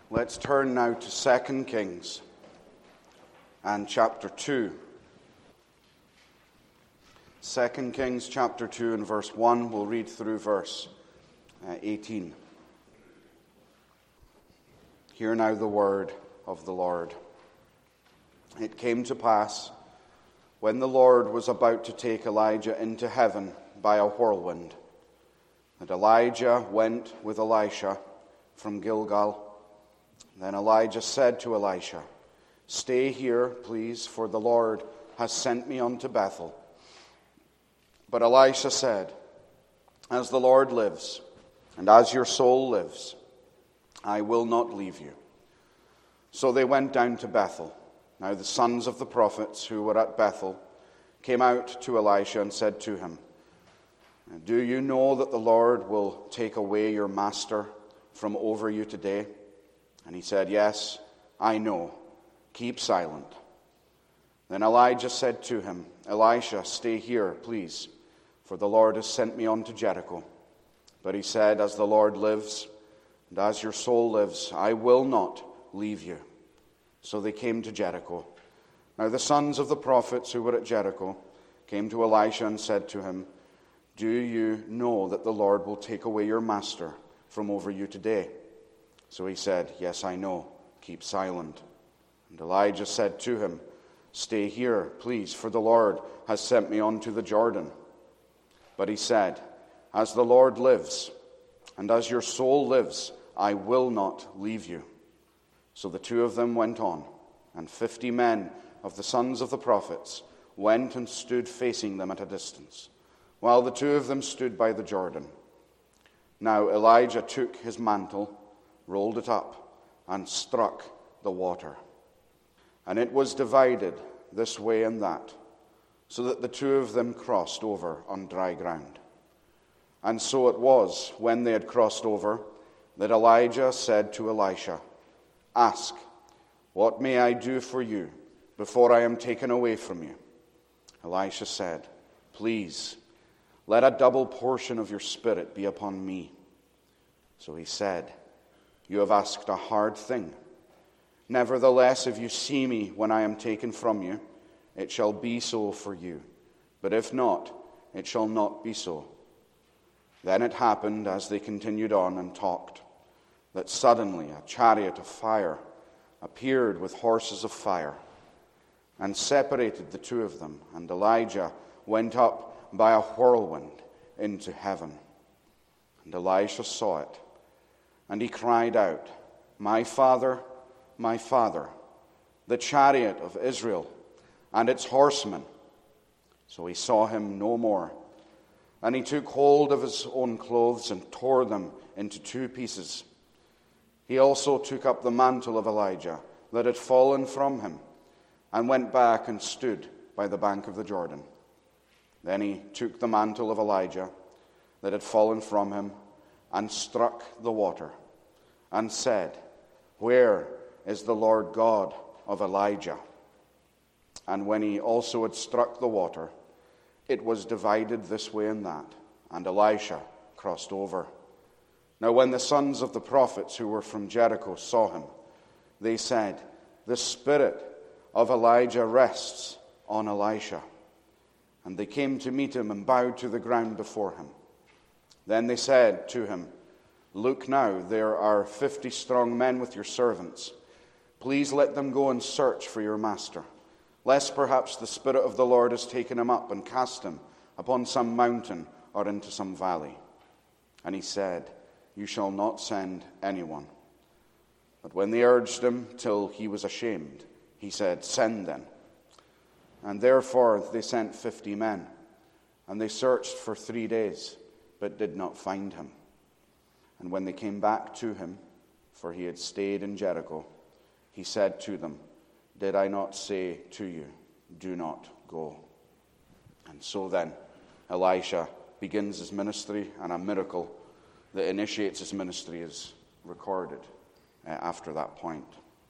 Let's turn now to 2 Kings and chapter 2. 2 Kings chapter 2 and verse 1. We'll read through verse 18. Hear now the word of the Lord. It came to pass, when the Lord was about to take Elijah into heaven by a whirlwind, that Elijah went with Elisha from Gilgal. Then Elijah said to Elisha, "Stay here, please, for the Lord has sent me unto Bethel." But Elisha said, "As the Lord lives, and as your soul lives, I will not leave you." So they went down to Bethel. Now the sons of the prophets who were at Bethel came out to Elisha and said to him, "Do you know that the Lord will take away your master from over you today?" And he said, "Yes, I know. Keep silent." Then Elijah said to him, "Elisha, stay here, please, for the Lord has sent me on to Jericho." But he said, "As the Lord lives, and as your soul lives, I will not leave you." So they came to Jericho. Now the sons of the prophets who were at Jericho came to Elisha and said to him, "Do you know that the Lord will take away your master from over you today?" So he said, "Yes, I know. Keep silent." And Elijah said to him, "Stay here, please, for the Lord has sent me on to the Jordan." But he said, "As the Lord lives, and as your soul lives, I will not leave you." So the two of them went on, and 50 men of the sons of the prophets went and stood facing them at a distance, while the two of them stood by the Jordan. Now Elijah took his mantle, rolled it up, and struck the water. And it was divided this way and that, so that the two of them crossed over on dry ground. And so it was, when they had crossed over, that Elijah said to Elisha, "Ask, what may I do for you before I am taken away from you?" Elisha said, "Please, let a double portion of your spirit be upon me." So he said, "You have asked a hard thing. Nevertheless, if you see me when I am taken from you, it shall be so for you. But if not, it shall not be so." Then it happened, as they continued on and talked, that suddenly a chariot of fire appeared with horses of fire, and separated the two of them, and Elijah went up by a whirlwind into heaven. And Elisha saw it, and he cried out, my father, the chariot of Israel and its horsemen." So he saw him no more. And he took hold of his own clothes and tore them into 2 pieces. He also took up the mantle of Elijah that had fallen from him, and went back and stood by the bank of the Jordan. Then he took the mantle of Elijah that had fallen from him, and struck the water, and said, "Where is the Lord God of Elijah?" And when he also had struck the water, it was divided this way and that, and Elisha crossed over. Now when the sons of the prophets who were from Jericho saw him, they said, "The spirit of Elijah rests on Elisha." And they came to meet him and bowed to the ground before him. Then they said to him, "Look now, there are 50 strong men with your servants. Please let them go and search for your master, lest perhaps the Spirit of the Lord has taken him up and cast him upon some mountain or into some valley." And he said, "You shall not send anyone." But when they urged him till he was ashamed, he said, "Send then." And therefore they sent 50 men, and they searched for 3 days, but did not find him. And when they came back to him, for he had stayed in Jericho, he said to them, "Did I not say to you, do not go?" And so then Elisha begins his ministry, and a miracle that initiates his ministry is recorded after that point.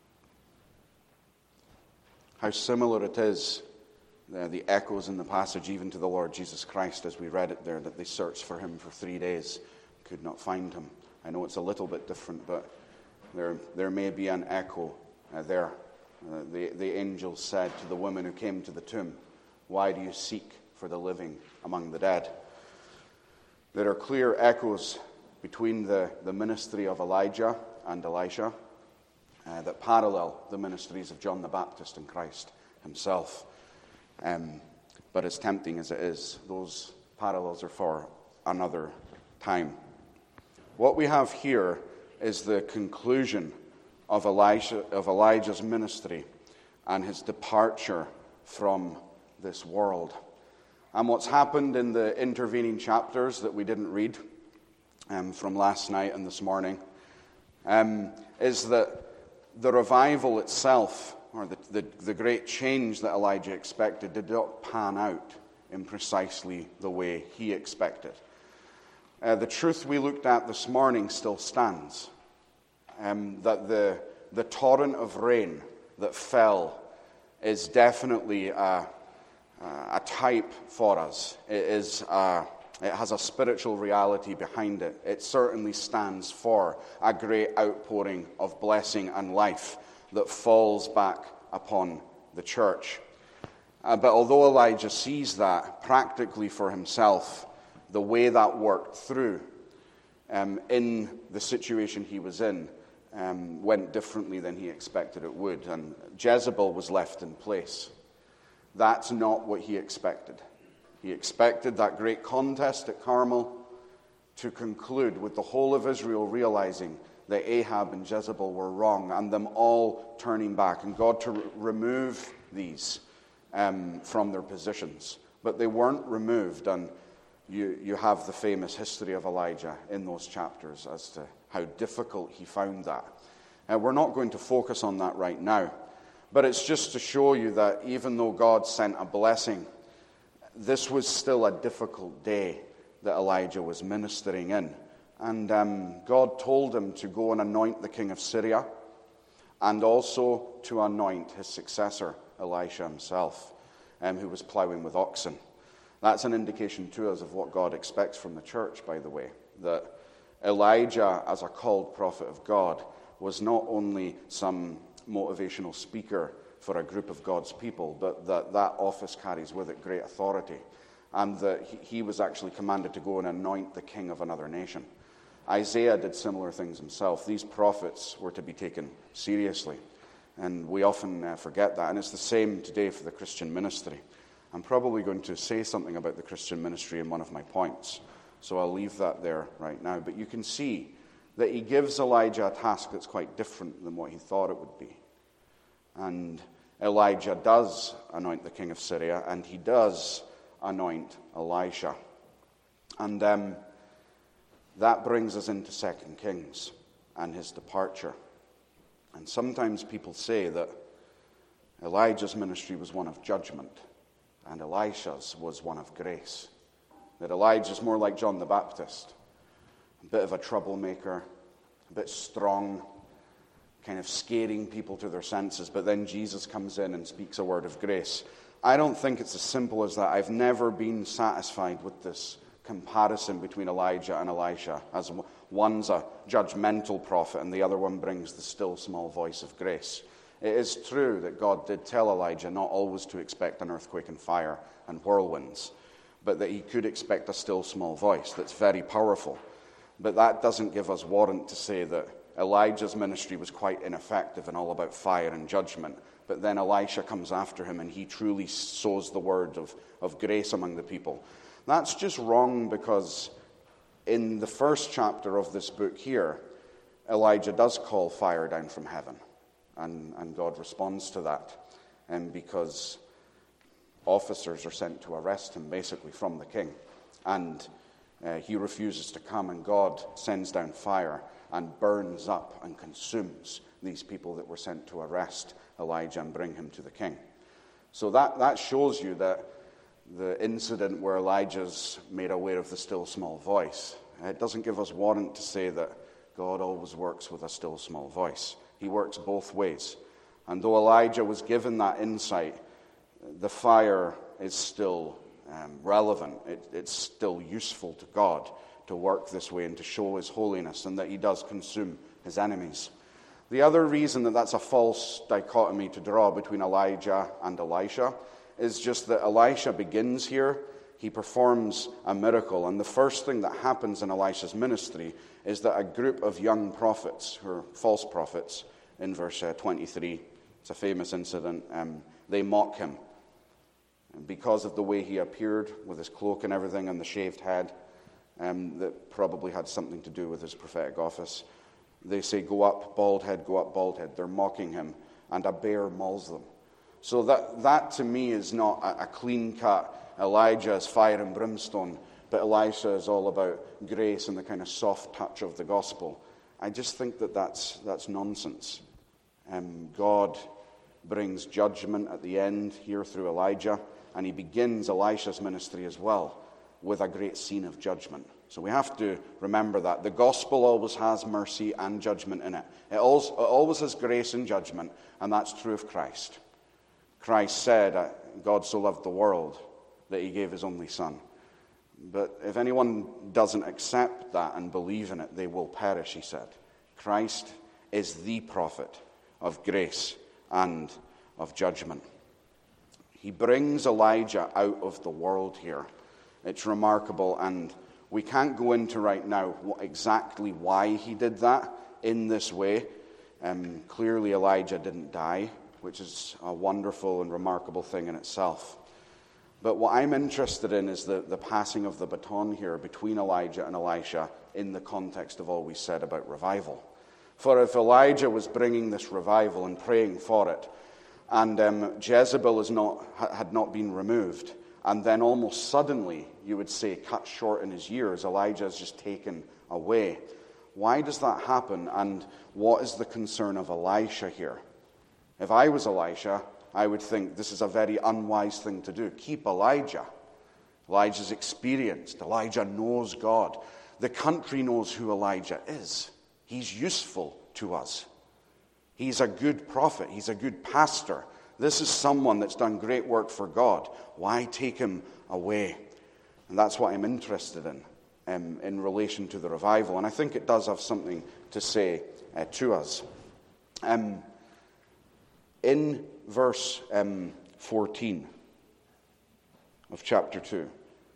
How similar it is, the echoes in the passage, even to the Lord Jesus Christ, as we read it there, that they searched for him for 3 days, could not find him. I know it's a little bit different, but there may be an echo there. The angel said to the woman who came to the tomb, "Why do you seek for the living among the dead?" There are clear echoes between the ministry of Elijah and Elisha that parallel the ministries of John the Baptist and Christ himself. But as tempting as it is, those parallels are for another time. What we have here is the conclusion of Elijah's ministry and his departure from this world. And what's happened in the intervening chapters that we didn't read from last night and this morning is that the revival itself, or the great change that Elijah expected, did not pan out in precisely the way he expected. The truth we looked at this morning still stands, that the torrent of rain that fell is definitely a type for us. It has a spiritual reality behind it. It certainly stands for a great outpouring of blessing and life that falls back upon the church. But although Elijah sees that practically for himself, the way that worked through in the situation he was in went differently than he expected it would. And Jezebel was left in place. That's not what he expected. He expected that great contest at Carmel to conclude with the whole of Israel realizing that Ahab and Jezebel were wrong and them all turning back and God to remove these from their positions. But they weren't removed, and you have the famous history of Elijah in those chapters as to how difficult he found that. We're not going to focus on that right now, but it's just to show you that even though God sent a blessing, this was still a difficult day that Elijah was ministering in. And God told him to go and anoint the king of Syria and also to anoint his successor, Elisha himself, who was plowing with oxen. That's an indication to us of what God expects from the church, by the way, that Elijah, as a called prophet of God, was not only some motivational speaker for a group of God's people, but that office carries with it great authority, and that he was actually commanded to go and anoint the king of another nation. Isaiah did similar things himself. These prophets were to be taken seriously, and we often forget that, and it's the same today for the Christian ministry. I'm probably going to say something about the Christian ministry in one of my points, so I'll leave that there right now. But you can see that he gives Elijah a task that's quite different than what he thought it would be. And Elijah does anoint the king of Syria, and he does anoint Elisha. And that brings us into 2 Kings and his departure. And sometimes people say that Elijah's ministry was one of judgment, and Elisha's was one of grace. That Elijah's more like John the Baptist, a bit of a troublemaker, a bit strong, kind of scaring people to their senses, but then Jesus comes in and speaks a word of grace. I don't think it's as simple as that. I've never been satisfied with this comparison between Elijah and Elisha, as one's a judgmental prophet and the other one brings the still small voice of grace. It is true that God did tell Elijah not always to expect an earthquake and fire and whirlwinds, but that he could expect a still small voice that's very powerful. But that doesn't give us warrant to say that Elijah's ministry was quite ineffective and all about fire and judgment. But then Elisha comes after him and he truly sows the word of grace among the people. That's just wrong, because in the first chapter of this book here, Elijah does call fire down from heaven. And God responds to that. And because officers are sent to arrest him, basically, from the king. And he refuses to come, and God sends down fire and burns up and consumes these people that were sent to arrest Elijah and bring him to the king. So that shows you that the incident where Elijah's made aware of the still small voice, it doesn't give us warrant to say that God always works with a still small voice. He works both ways. And though Elijah was given that insight, the fire is still relevant. It's still useful to God to work this way and to show his holiness, and that he does consume his enemies. The other reason that that's a false dichotomy to draw between Elijah and Elisha is just that Elisha begins here, he performs a miracle, and the first thing that happens in Elisha's ministry is that a group of young prophets, or false prophets, in verse 23, it's a famous incident, they mock him. And because of the way he appeared with his cloak and everything and the shaved head, that probably had something to do with his prophetic office. They say, go up, bald head, go up, bald head. They're mocking him, and a bear mauls them. So that to me is not a clean-cut Elijah is fire and brimstone, but Elisha is all about grace and the kind of soft touch of the gospel. I just think that that's nonsense. God brings judgment at the end here through Elijah, and he begins Elisha's ministry as well with a great scene of judgment. So we have to remember that. The gospel always has mercy and judgment in it. It always has grace and judgment, and that's true of Christ. Christ said, God so loved the world that he gave his only Son. But if anyone doesn't accept that and believe in it, they will perish, he said. Christ is the prophet of grace and of judgment. He brings Elijah out of the world here. It's remarkable, and we can't go into right now exactly why he did that in this way. Clearly Elijah didn't die, which is a wonderful and remarkable thing in itself. But what I'm interested in is the passing of the baton here between Elijah and Elisha in the context of all we said about revival. For if Elijah was bringing this revival and praying for it, and Jezebel had not been removed, and then almost suddenly, you would say, cut short in his years, Elijah is just taken away. Why does that happen, and what is the concern of Elisha here? If I was Elisha, I would think this is a very unwise thing to do. Keep Elijah. Elijah's experienced. Elijah knows God. The country knows who Elijah is. He's useful to us. He's a good prophet. He's a good pastor. This is someone that's done great work for God. Why take him away? And that's what I'm interested in relation to the revival. And I think it does have something to say to us. In verse 14 of chapter 2,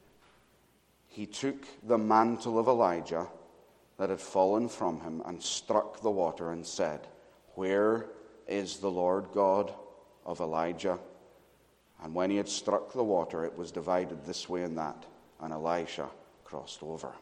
he took the mantle of Elijah that had fallen from him and struck the water and said, "Where is the Lord God of Elijah?" And when he had struck the water, it was divided this way and that, and Elisha crossed over.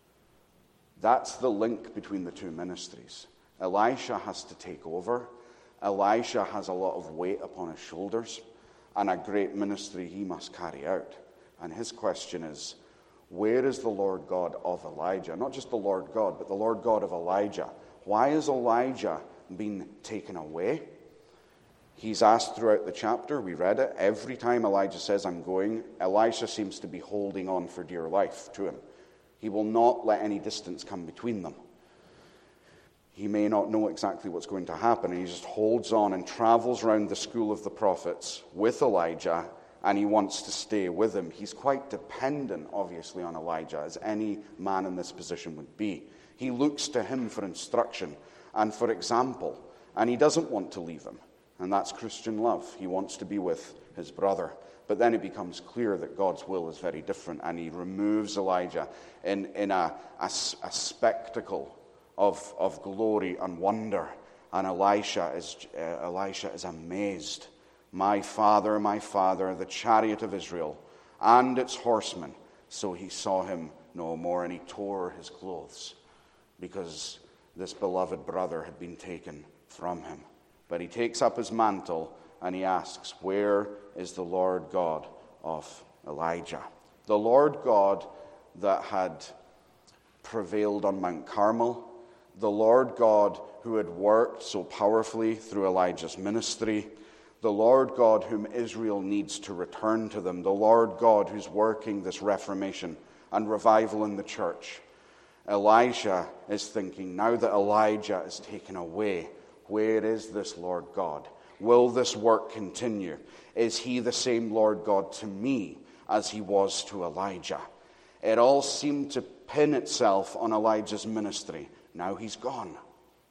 That's the link between the two ministries. Elisha has to take over. Elisha has a lot of weight upon his shoulders and a great ministry he must carry out. And his question is, where is the Lord God of Elijah? Not just the Lord God, but the Lord God of Elijah. Why has Elijah been taken away? He's asked throughout the chapter, we read it, every time Elijah says, "I'm going," Elisha seems to be holding on for dear life to him. He will not let any distance come between them. He may not know exactly what's going to happen, and he just holds on and travels around the school of the prophets with Elijah, and he wants to stay with him. He's quite dependent, obviously, on Elijah, as any man in this position would be. He looks to him for instruction and for example, and he doesn't want to leave him. And that's Christian love. He wants to be with his brother. But then it becomes clear that God's will is very different, and he removes Elijah in a spectacle of glory and wonder. And Elisha is amazed. My father, the chariot of Israel, and its horsemen." So he saw him no more, and he tore his clothes, because this beloved brother had been taken from him. But he takes up his mantle, and he asks, "Where is the Lord God of Elijah?" The Lord God that had prevailed on Mount Carmel, the Lord God who had worked so powerfully through Elijah's ministry, the Lord God whom Israel needs to return to them, the Lord God who's working this reformation and revival in the church. Elisha is thinking, now that Elijah is taken away, where is this Lord God? Will this work continue? Is he the same Lord God to me as he was to Elijah? It all seemed to pin itself on Elijah's ministry. Now he's gone.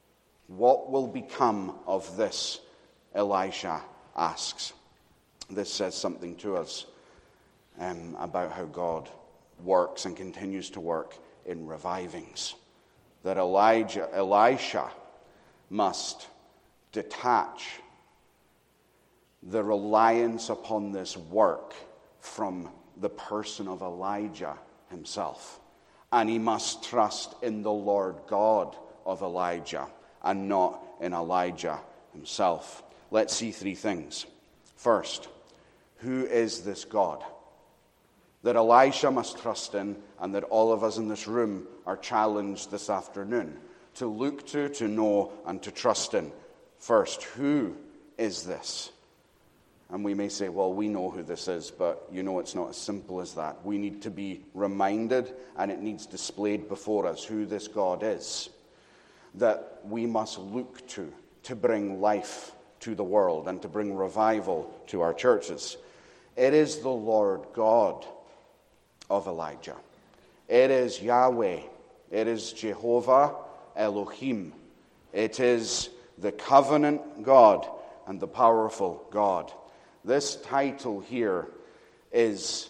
What will become of this? Elisha asks. This says something to us about how God works and continues to work in revivings. That Elisha must detach the reliance upon this work from the person of Elijah himself. And he must trust in the Lord God of Elijah and not in Elijah himself. Let's see three things. First, who is this God that Elisha must trust in, and that all of us in this room are challenged this afternoon to look to know, and to trust in? First, who is this? And we may say, well, we know who this is, but it's not as simple as that. We need to be reminded, and it needs displayed before us, who this God is that we must look to bring life to the world and to bring revival to our churches. It is the Lord God of Elijah. It is Yahweh. It is Jehovah Elohim. It is the covenant God and the powerful God. This title here is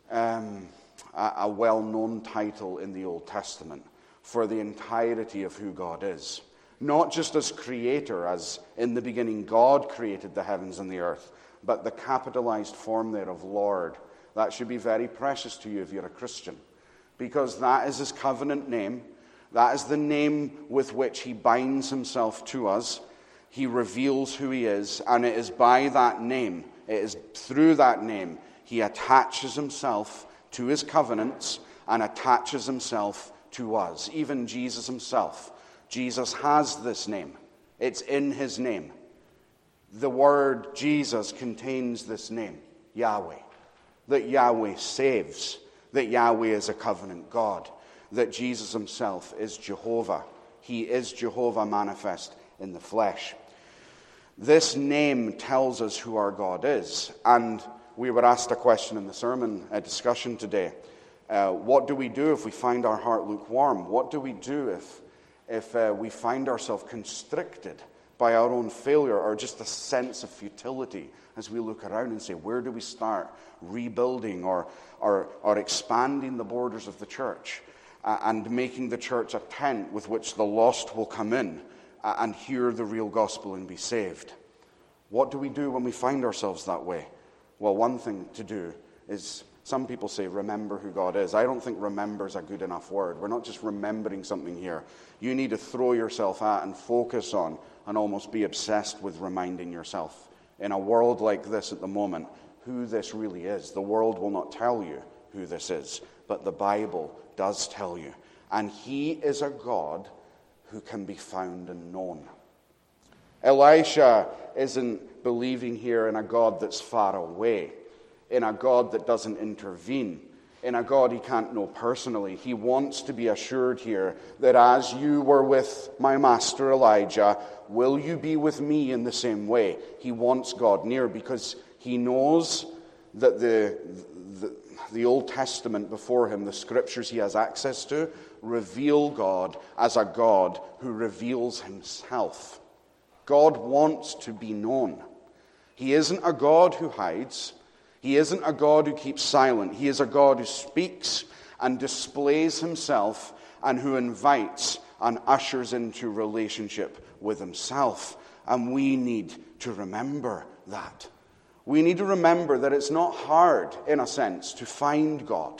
a well-known title in the Old Testament for the entirety of who God is. Not just as creator, as in the beginning God created the heavens and the earth, but the capitalized form there of Lord. That should be very precious to you if you're a Christian, because that is his covenant name. That is the name with which he binds himself to us. He reveals who he is, and it is by that name, it is through that name, he attaches himself to his covenants and attaches himself to us. Even Jesus himself. Jesus has this name. It's in his name. The word Jesus contains this name, Yahweh. That Yahweh saves. That Yahweh is a covenant God. That Jesus himself is Jehovah. He is Jehovah manifest in the flesh. This name tells us who our God is. And we were asked a question in the sermon discussion today. What do we do if we find our heart lukewarm? What do we do if we find ourselves constricted by our own failure, or just a sense of futility as we look around and say, where do we start rebuilding or expanding the borders of the church and making the church a tent with which the lost will come in and hear the real gospel and be saved? What do we do when we find ourselves that way? Well, one thing to do is, some people say, remember who God is. I don't think remember is a good enough word. We're not just remembering something here. You need to throw yourself at and focus on and almost be obsessed with reminding yourself. In a world like this at the moment, who this really is. The world will not tell you who this is, but the Bible does tell you. And he is a God who can be found and known. Elisha isn't believing here in a God that's far away, in a God that doesn't intervene, in a God he can't know personally. He wants to be assured here that as you were with my master Elijah, will you be with me in the same way? He wants God near because he knows that the Old Testament before him, the scriptures he has access to, reveal God as a God who reveals himself. God wants to be known. He isn't a God who hides. He isn't a God who keeps silent. He is a God who speaks and displays himself and who invites and ushers into relationship with himself. And we need to remember that. We need to remember that it's not hard, in a sense, to find God.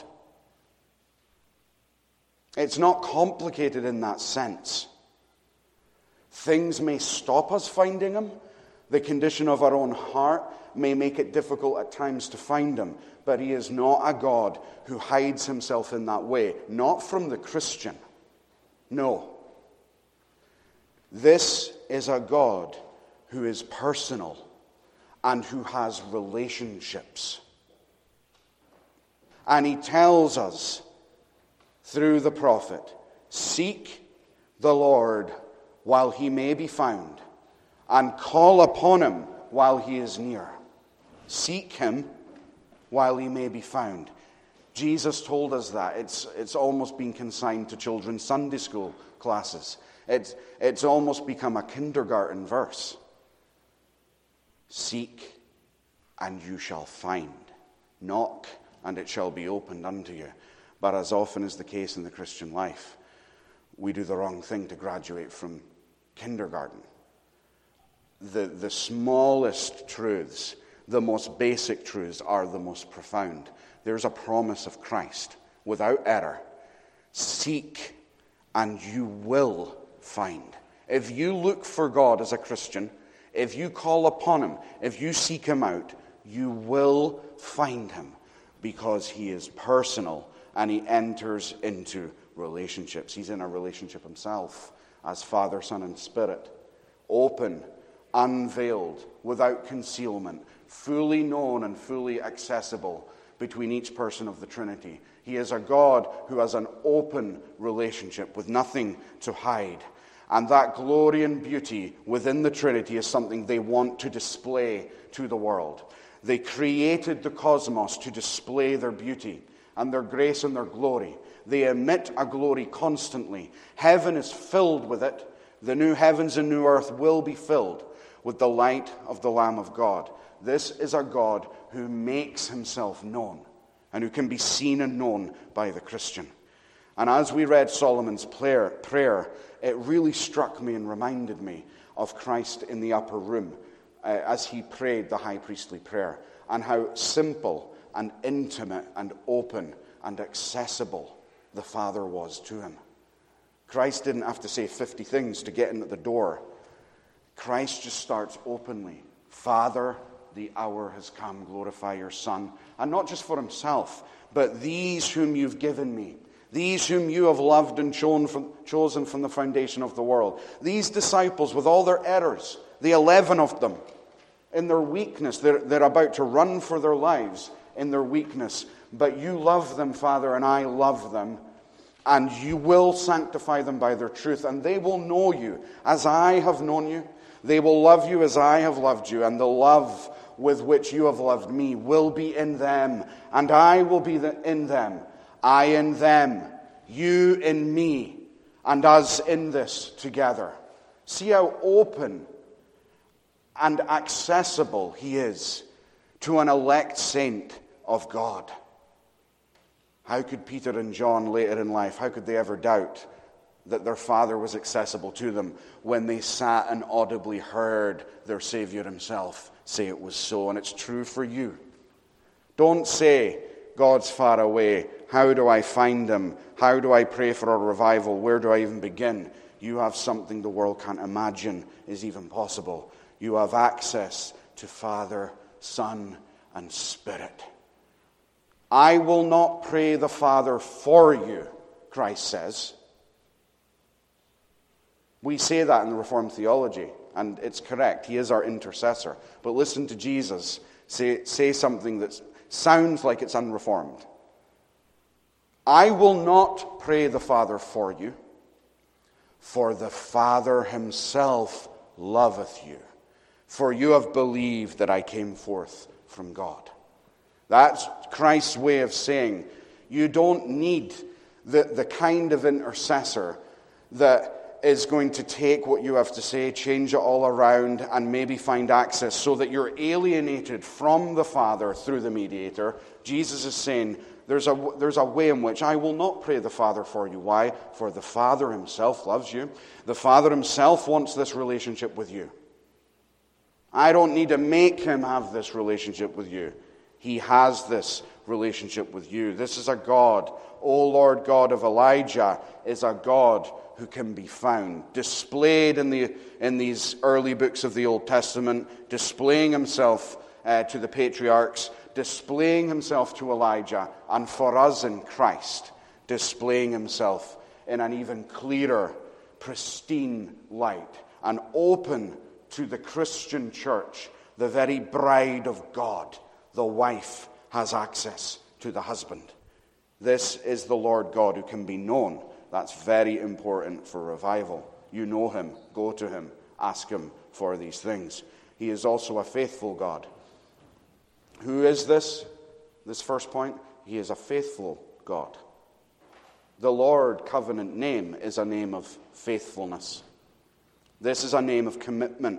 It's not complicated in that sense. Things may stop us finding him. The condition of our own heart may make it difficult at times to find him. But he is not a God who hides himself in that way. Not from the Christian. No. This is a God who is personal and who has relationships. And he tells us through the prophet, seek the Lord while he may be found, and call upon him while he is near. Seek him while he may be found. Jesus told us that. It's almost been consigned to children's Sunday school classes. It's almost become a kindergarten verse. Seek, and you shall find. Knock, and it shall be opened unto you. But as often is the case in the Christian life, we do the wrong thing to graduate from kindergarten. The smallest truths, the most basic truths, are the most profound. There's a promise of Christ without error. Seek, and you will find. If you look for God as a Christian, if you call upon him, if you seek him out, you will find him, because he is personal and he enters into relationships. He's in a relationship himself as Father, Son, and Spirit. Open, unveiled, without concealment, fully known and fully accessible between each person of the Trinity. He is a God who has an open relationship with nothing to hide. And that glory and beauty within the Trinity is something they want to display to the world. They created the cosmos to display their beauty and their grace and their glory. They emit a glory constantly. Heaven is filled with it. The new heavens and new earth will be filled with the light of the Lamb of God. This is a God who makes himself known and who can be seen and known by the Christian. And as we read Solomon's prayer, it really struck me and reminded me of Christ in the upper room as he prayed the high priestly prayer, and how simple and intimate and open and accessible the Father was to him. Christ didn't have to say 50 things to get in at the door. Christ just starts openly. Father, the hour has come, glorify your Son. And not just for himself, but these whom you've given me. These whom you have loved and chosen from the foundation of the world. These disciples with all their errors, the 11 of them, in their weakness, they're about to run for their lives in their weakness. But you love them, Father, and I love them. And you will sanctify them by their truth. And they will know you as I have known you. They will love you as I have loved you. And the love with which you have loved me will be in them. And I will be in them. I in them. You in me. And us in this together. See how open and accessible he is to an elect saint of God. How could Peter and John later in life, how could they ever doubt that their Father was accessible to them when they sat and audibly heard their Savior himself say it was so? And it's true for you. Don't say, God's far away. How do I find him? How do I pray for a revival? Where do I even begin? You have something the world can't imagine is even possible. You have access to Father, Son, and Spirit. I will not pray the Father for you, Christ says. We say that in the Reformed theology, and it's correct. He is our intercessor. But listen to Jesus say something that sounds like it's unreformed. I will not pray the Father for you, for the Father himself loveth you, for you have believed that I came forth from God. That's Christ's way of saying you don't need the kind of intercessor that is going to take what you have to say, change it all around, and maybe find access so that you're alienated from the Father through the mediator. Jesus is saying there's a way in which I will not pray the Father for you. Why? For the Father himself loves you. The Father himself wants this relationship with you. I don't need to make him have this relationship with you. He has this relationship with you. This is a God, O Lord God of Elijah, is a God who can be found. Displayed in these early books of the Old Testament, displaying himself to the patriarchs, displaying himself to Elijah, and for us in Christ, displaying himself in an even clearer, pristine light, and open to the Christian church, the very bride of God. The wife has access to the husband. This is the Lord God who can be known. That's very important for revival. You know him, go to him, ask him for these things. He is also a faithful God. Who is this? This first point, he is a faithful God. The Lord covenant name is a name of faithfulness. This is a name of commitment.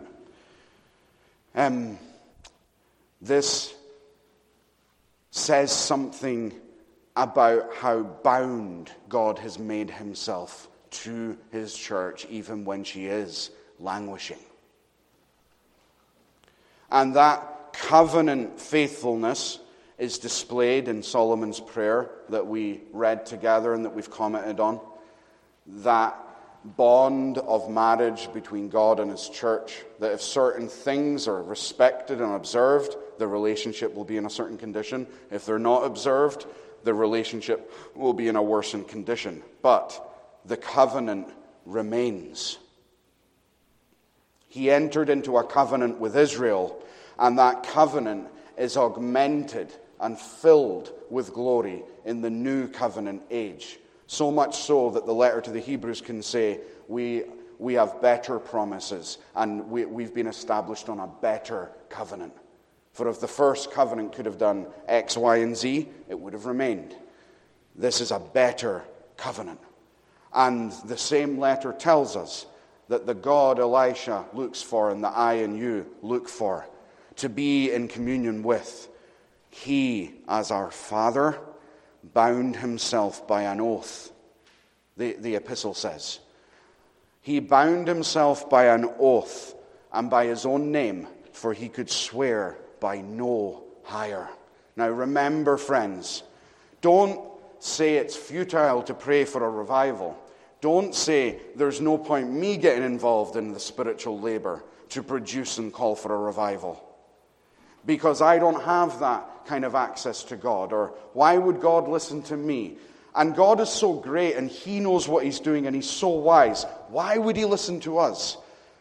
This says something about how bound God has made himself to his church, even when she is languishing. And that covenant faithfulness is displayed in Solomon's prayer that we read together and that we've commented on. That bond of marriage between God and his church, that if certain things are respected and observed, the relationship will be in a certain condition. If they're not observed, the relationship will be in a worsened condition. But the covenant remains. He entered into a covenant with Israel, and that covenant is augmented and filled with glory in the new covenant age. So much so that the letter to the Hebrews can say, we have better promises, and we've been established on a better covenant. For if the first covenant could have done X, Y, and Z, it would have remained. This is a better covenant. And the same letter tells us that the God Elisha looks for and that I and you look for, to be in communion with, he, as our Father, bound himself by an oath. The epistle says. He bound himself by an oath and by his own name, for he could swear by no higher. Now remember, friends, don't say it's futile to pray for a revival. Don't say there's no point me getting involved in the spiritual labor to produce and call for a revival, because I don't have that kind of access to God. Or why would God listen to me? And God is so great and he knows what he's doing and he's so wise. Why would he listen to us?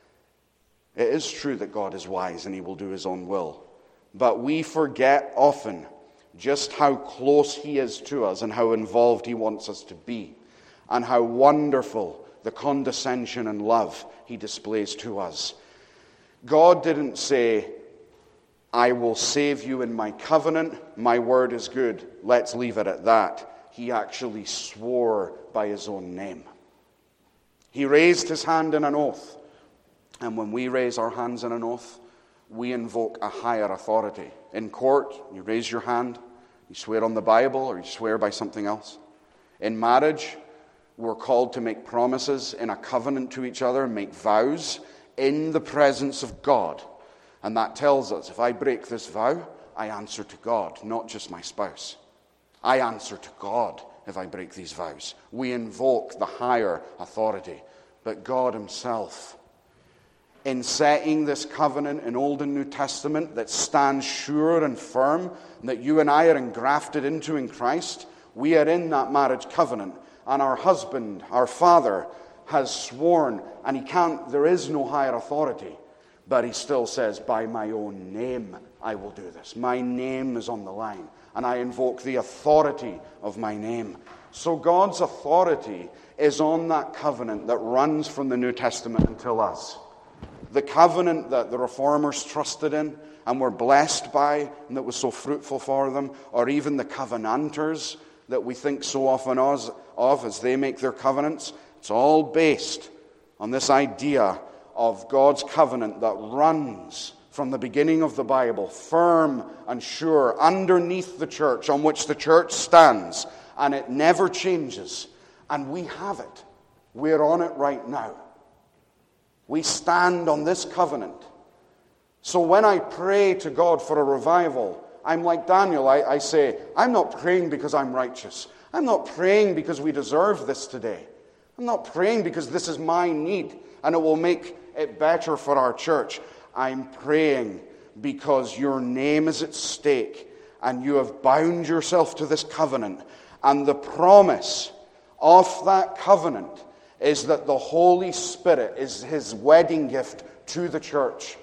It is true that God is wise and he will do his own will. But we forget often just how close he is to us and how involved he wants us to be, and how wonderful the condescension and love he displays to us. God didn't say, I will save you in my covenant, my word is good, let's leave it at that. He actually swore by his own name. He raised his hand in an oath. And when we raise our hands in an oath, we invoke a higher authority. In court, you raise your hand, you swear on the Bible, or you swear by something else. In marriage, we're called to make promises in a covenant to each other, make vows in the presence of God. And that tells us, if I break this vow, I answer to God, not just my spouse. I answer to God if I break these vows. We invoke the higher authority. But God himself, in setting this covenant in Old and New Testament that stands sure and firm, and that you and I are engrafted into in Christ, we are in that marriage covenant. And our husband, our father, has sworn, and there is no higher authority. But he still says, by my own name I will do this. My name is on the line, and I invoke the authority of my name. So God's authority is on that covenant that runs from the New Testament until us. The covenant that the Reformers trusted in and were blessed by, and that was so fruitful for them, or even the Covenanters that we think so often of as they make their covenants, it's all based on this idea of God's covenant that runs from the beginning of the Bible, firm and sure, underneath the church, on which the church stands, and it never changes. And we have it. We're on it right now. We stand on this covenant. So when I pray to God for a revival, I'm like Daniel. I say, I'm not praying because I'm righteous. I'm not praying because we deserve this today. I'm not praying because this is my need and it will make it better for our church. I'm praying because your name is at stake and you have bound yourself to this covenant. And the promise of that covenant is that the Holy Spirit is his wedding gift to the church.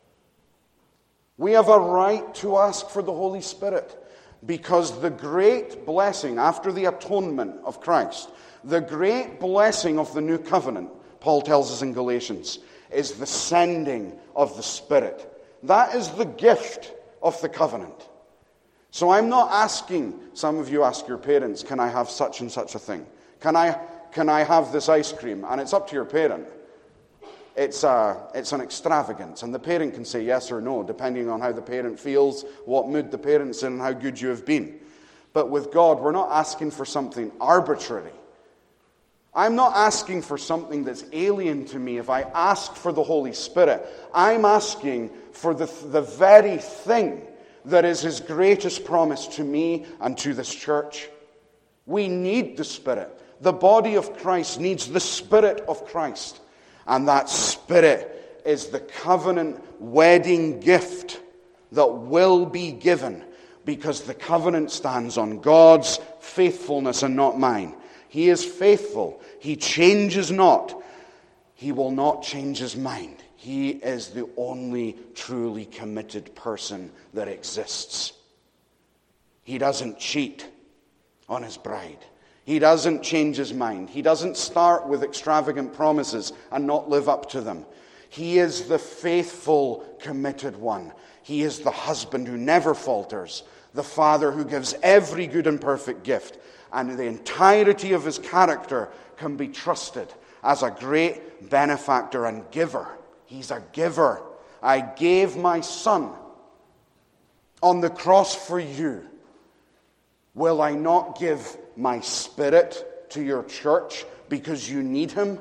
We have a right to ask for the Holy Spirit because the great blessing after the atonement of Christ, the great blessing of the new covenant, Paul tells us in Galatians, is the sending of the Spirit. That is the gift of the covenant. So I'm not asking, some of you ask your parents, can I have such and such a thing? Can I have this ice cream? And it's up to your parent. It's an extravagance, and the parent can say yes or no, depending on how the parent feels, what mood the parent's in, and how good you have been. But with God, we're not asking for something arbitrary. I'm not asking for something that's alien to me. If I ask for the Holy Spirit, I'm asking for the very thing that is His greatest promise to me and to this church. We need the Spirit. The body of Christ needs the Spirit of Christ. And that Spirit is the covenant wedding gift that will be given, because the covenant stands on God's faithfulness and not mine. He is faithful. He changes not. He will not change His mind. He is the only truly committed person that exists. He doesn't cheat on His bride. He doesn't change His mind. He doesn't start with extravagant promises and not live up to them. He is the faithful, committed one. He is the husband who never falters, the Father who gives every good and perfect gift, and the entirety of His character can be trusted as a great benefactor and giver. He's a giver. I gave my Son on the cross for you. Will I not give my Spirit to your church because you need Him?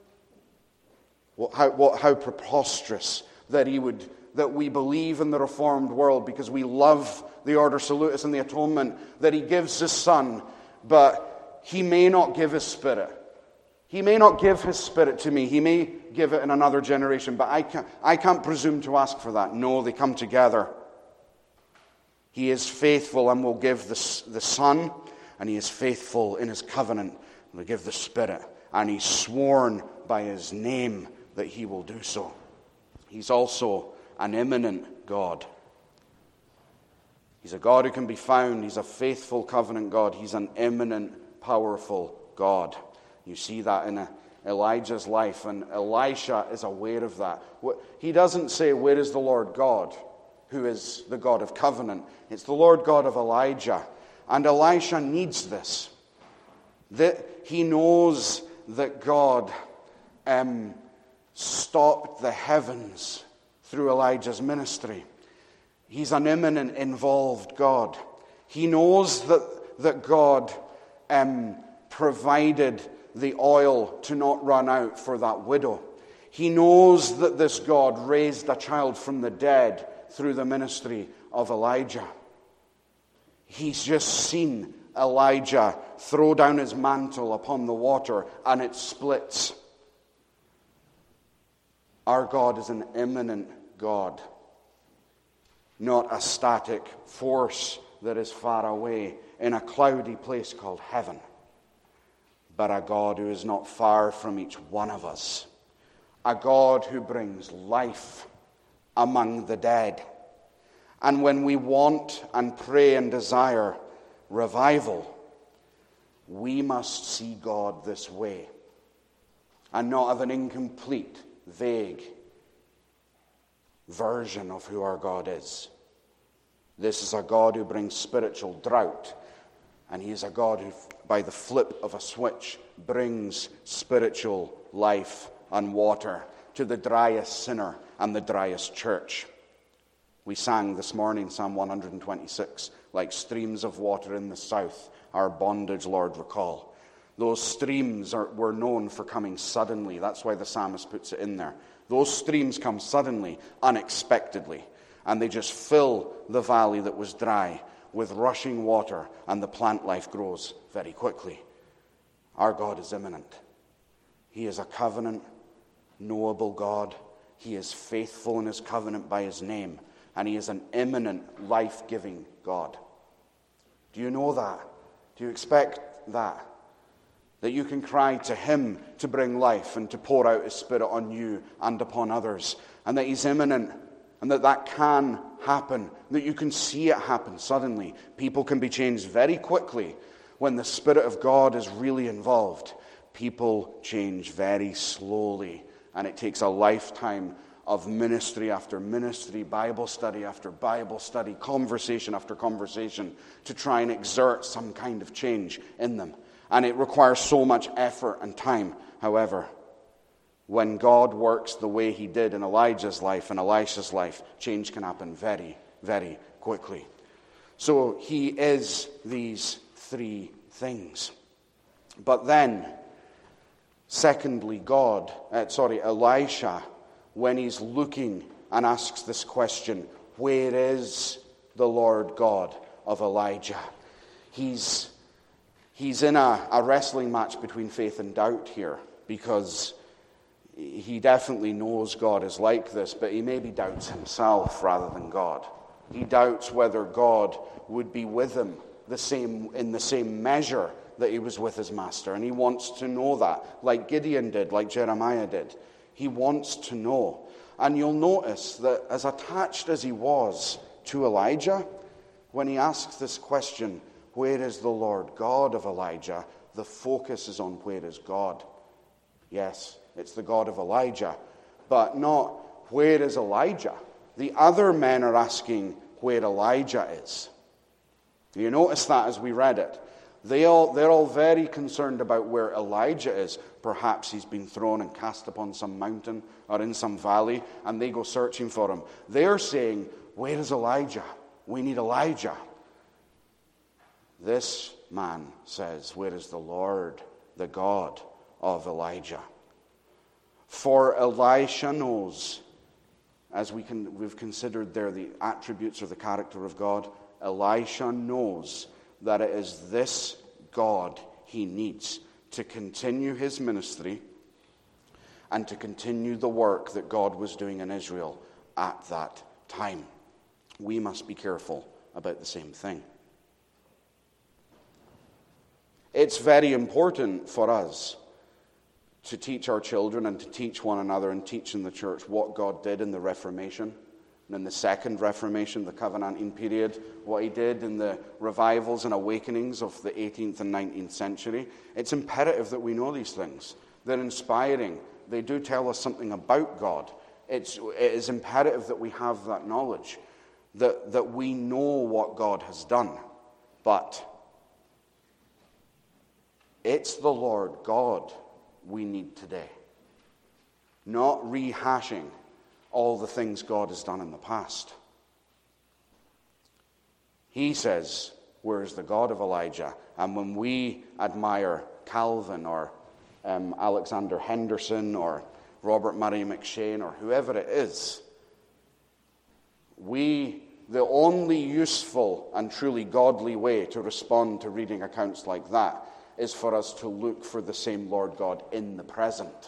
How preposterous that we believe in the Reformed world because we love the Order Salutis and the Atonement, that He gives His Son, but He may not give His Spirit. He may not give His Spirit to me. He may give it in another generation, but I can't presume to ask for that. No, they come together. He is faithful and will give the Son, and He is faithful in His covenant and will give the Spirit. And He's sworn by His name that He will do so. He's also an immanent God. He's a God who can be found. He's a faithful covenant God. He's an immanent, powerful God. You see that in Elijah's life, and Elisha is aware of that. He doesn't say, "Where is the Lord God?" who is the God of covenant. It's the Lord God of Elijah. And Elisha needs this. That he knows that God stopped the heavens through Elijah's ministry. He's an immanent, involved God. He knows that God provided the oil to not run out for that widow. He knows that this God raised a child from the dead through the ministry of Elijah. He's just seen Elijah throw down his mantle upon the water and it splits. Our God is an immanent God, not a static force that is far away in a cloudy place called heaven, but a God who is not far from each one of us, a God who brings life among the dead. And when we want and pray and desire revival, we must see God this way and not have an incomplete, vague version of who our God is. This is a God who brings spiritual drought, and He is a God who, by the flip of a switch, brings spiritual life and water to the driest sinner and the driest church. We sang this morning, Psalm 126, like streams of water in the south, our bondage, Lord, recall. Those streams were known for coming suddenly. That's why the psalmist puts it in there. Those streams come suddenly, unexpectedly, and they just fill the valley that was dry with rushing water, and the plant life grows very quickly. Our God is immanent. He is a covenant, knowable God. He is faithful in His covenant by His name. And He is an immanent, life-giving God. Do you know that? Do you expect that? That you can cry to Him to bring life and to pour out His Spirit on you and upon others. And that He's immanent. And that can happen. That you can see it happen suddenly. People can be changed very quickly when the Spirit of God is really involved. People change very slowly. And it takes a lifetime of ministry after ministry, Bible study after Bible study, conversation after conversation, to try and exert some kind of change in them. And it requires so much effort and time. However, when God works the way he did in Elijah's life and Elisha's life, change can happen very, very quickly. So he is these three things. But then, secondly, Elisha, when he's looking and asks this question, where is the Lord God of Elijah? He's in a wrestling match between faith and doubt here, because he definitely knows God is like this, but he maybe doubts himself rather than God. He doubts whether God would be with him in the same measure that he was with his master. And he wants to know that, like Gideon did, like Jeremiah did. He wants to know. And you'll notice that as attached as he was to Elijah, when he asks this question, where is the Lord God of Elijah? The focus is on where is God. Yes, it's the God of Elijah, but not where is Elijah. The other men are asking where Elijah is. You notice that as we read it. They're all very concerned about where Elijah is. Perhaps he's been thrown and cast upon some mountain or in some valley, and they go searching for him. They're saying, where is Elijah? We need Elijah. This man says, where is the Lord, the God of Elijah? For Elisha knows, as we've considered there the attributes or the character of God, Elisha knows that it is this God he needs to continue his ministry and to continue the work that God was doing in Israel at that time. We must be careful about the same thing. It's very important for us to teach our children and to teach one another and teach in the church what God did in the Reformation and in the Second Reformation, the Covenanting period, what he did in the revivals and awakenings of the 18th and 19th century. It's imperative that we know these things. They're inspiring. They do tell us something about God. It is imperative that we have that knowledge, that we know what God has done. But it's the Lord God we need today, not rehashing all the things God has done in the past. He says, where is the God of Elijah? And when we admire Calvin or Alexander Henderson or Robert Murray McCheyne or whoever it is, the only useful and truly godly way to respond to reading accounts like that is for us to look for the same Lord God in the present.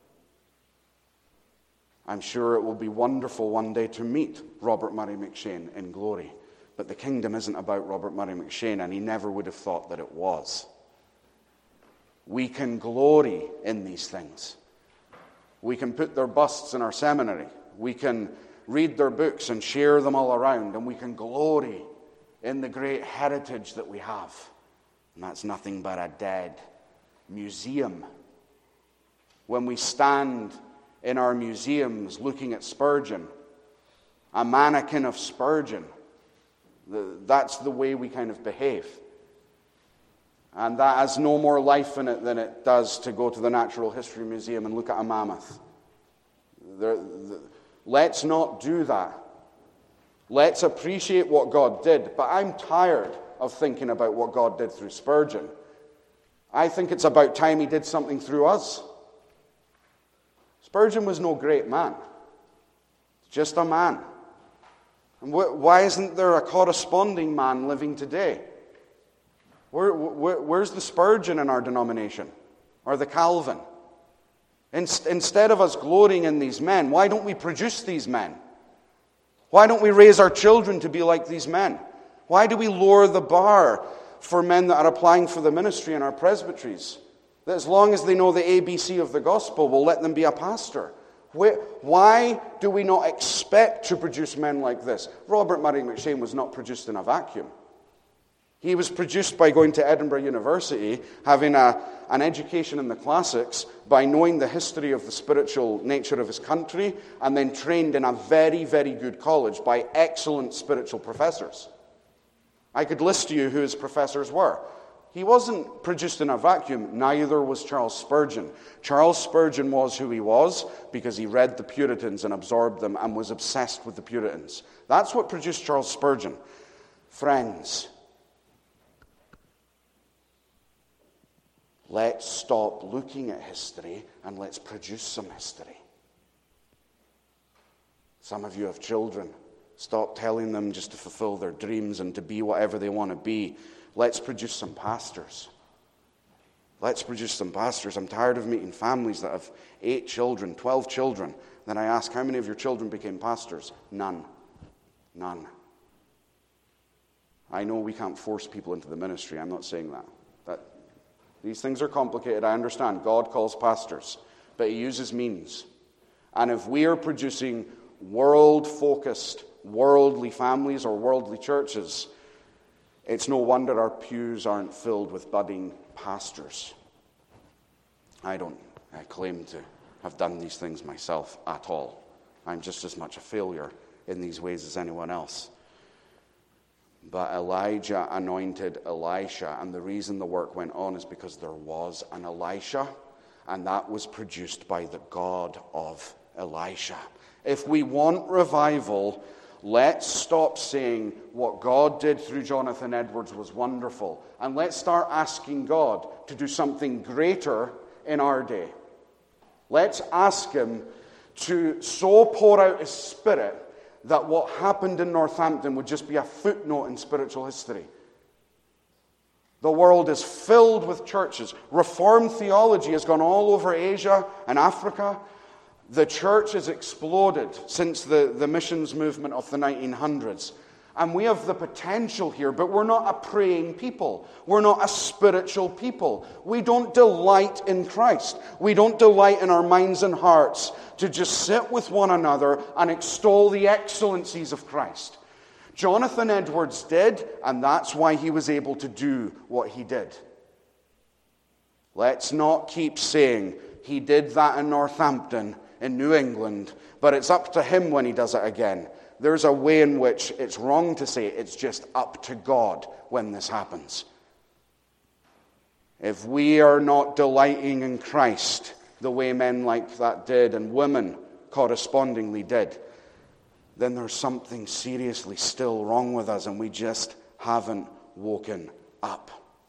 I'm sure it will be wonderful one day to meet Robert Murray McCheyne in glory. But the kingdom isn't about Robert Murray McCheyne, and he never would have thought that it was. We can glory in these things. We can put their busts in our seminary. We can read their books and share them all around, and we can glory in the great heritage that we have. And that's nothing but a dead museum. When we stand in our museums looking at Spurgeon, a mannequin of Spurgeon, that's the way we kind of behave. And that has no more life in it than it does to go to the Natural History Museum and look at a mammoth. Let's not do that. Let's appreciate what God did. But I'm tired of thinking about what God did through Spurgeon. I think it's about time he did something through us. Spurgeon was no great man. Just a man. And why isn't there a corresponding man living today? Where's the Spurgeon in our denomination? Or the Calvin? Instead of us glorying in these men, why don't we produce these men? Why don't we raise our children to be like these men? Why do we lower the bar for men that are applying for the ministry in our presbyteries? That as long as they know the ABC of the gospel, we'll let them be a pastor. Why do we not expect to produce men like this? Robert Murray McCheyne was not produced in a vacuum. He was produced by going to Edinburgh University, having an education in the classics, by knowing the history of the spiritual nature of his country, and then trained in a very, very good college by excellent spiritual professors. I could list to you who his professors were. He wasn't produced in a vacuum. Neither was Charles Spurgeon. Charles Spurgeon was who he was because he read the Puritans and absorbed them and was obsessed with the Puritans. That's what produced Charles Spurgeon. Friends, let's stop looking at history and let's produce some history. Some of you have children. Stop telling them just to fulfill their dreams and to be whatever they want to be. Let's produce some pastors. Let's produce some pastors. I'm tired of meeting families that have 8 children, 12 children. Then I ask, how many of your children became pastors? None. I know we can't force people into the ministry. I'm not saying that. These things are complicated. I understand. God calls pastors. But he uses means. And if we are producing world-focused, worldly families or worldly churches, it's no wonder our pews aren't filled with budding pastors. I claim to have done these things myself at all. I'm just as much a failure in these ways as anyone else. But Elijah anointed Elisha, and the reason the work went on is because there was an Elisha, and that was produced by the God of Elisha. If we want revival, let's stop saying what God did through Jonathan Edwards was wonderful, and let's start asking God to do something greater in our day. Let's ask him to so pour out his Spirit that what happened in Northampton would just be a footnote in spiritual history. The world is filled with churches. Reformed theology has gone all over Asia and Africa. The church has exploded since the missions movement of the 1900s. And we have the potential here, but we're not a praying people. We're not a spiritual people. We don't delight in Christ. We don't delight in our minds and hearts to just sit with one another and extol the excellencies of Christ. Jonathan Edwards did, and that's why he was able to do what he did. Let's not keep saying he did that in Northampton, in New England, but it's up to him when he does it again. There's a way in which it's wrong to say it's just up to God when this happens. If we are not delighting in Christ the way men like that did and women correspondingly did, then there's something seriously still wrong with us and we just haven't woken up.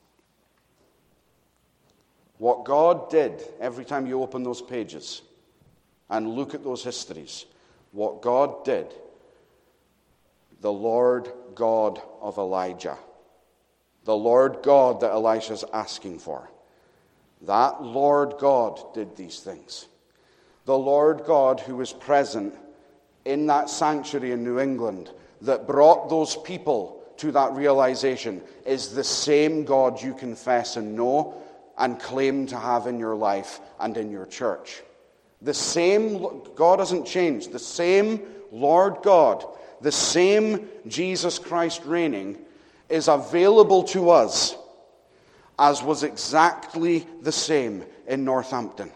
What God did every time you open those pages and look at those histories, what God did, the Lord God of Elijah, the Lord God that Elisha's asking for, that Lord God did these things. The Lord God who was present in that sanctuary in New England that brought those people to that realization is the same God you confess and know and claim to have in your life and in your church. The same God hasn't changed. The same Lord God, the same Jesus Christ reigning is available to us as was exactly the same in Northampton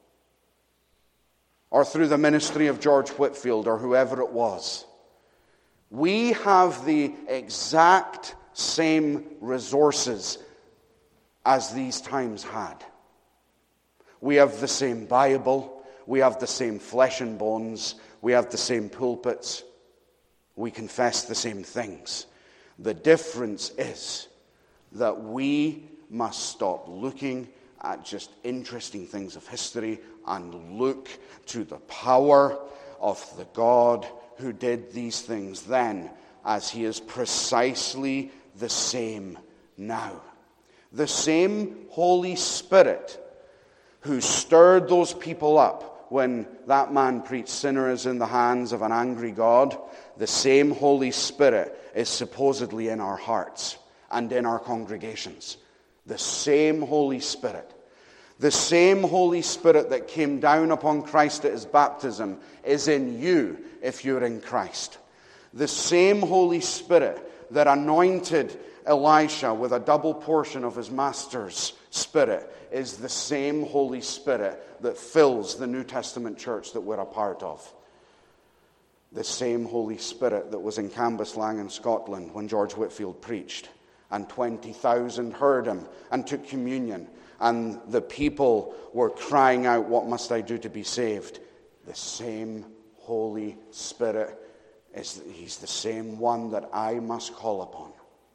or through the ministry of George Whitefield or whoever it was. We have the exact same resources as these times had. We have the same Bible. We have the same flesh and bones. We have the same pulpits. We confess the same things. The difference is that we must stop looking at just interesting things of history and look to the power of the God who did these things then, as he is precisely the same now. The same Holy Spirit who stirred those people up when that man preached, "Sinner is in the hands of an angry God," the same Holy Spirit is supposedly in our hearts and in our congregations. The same Holy Spirit. The same Holy Spirit that came down upon Christ at his baptism is in you if you're in Christ. The same Holy Spirit that anointed Elisha with a double portion of his master's Spirit is the same Holy Spirit that fills the New Testament church that we're a part of. The same Holy Spirit that was in Cambuslang in Scotland when George Whitefield preached, and 20,000 heard him and took communion. And the people were crying out, "What must I do to be saved?" The same Holy Spirit, he's the same one that I must call upon.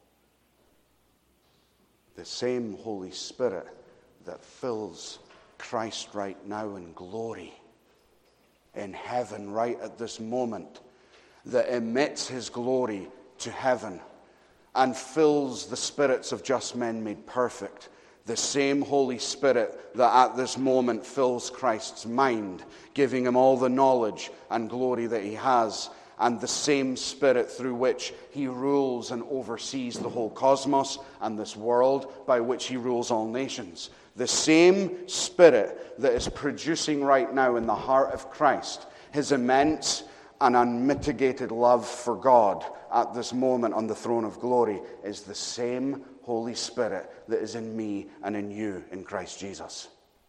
The same Holy Spirit that fills Christ right now in glory, in heaven right at this moment, that emits his glory to heaven and fills the spirits of just men made perfect. The same Holy Spirit that at this moment fills Christ's mind, giving him all the knowledge and glory that he has, and the same Spirit through which he rules and oversees the whole cosmos and this world, by which he rules all nations. The same Spirit that is producing right now in the heart of Christ his immense and unmitigated love for God at this moment on the throne of glory is the same Holy Spirit that is in me and in you in Christ Jesus.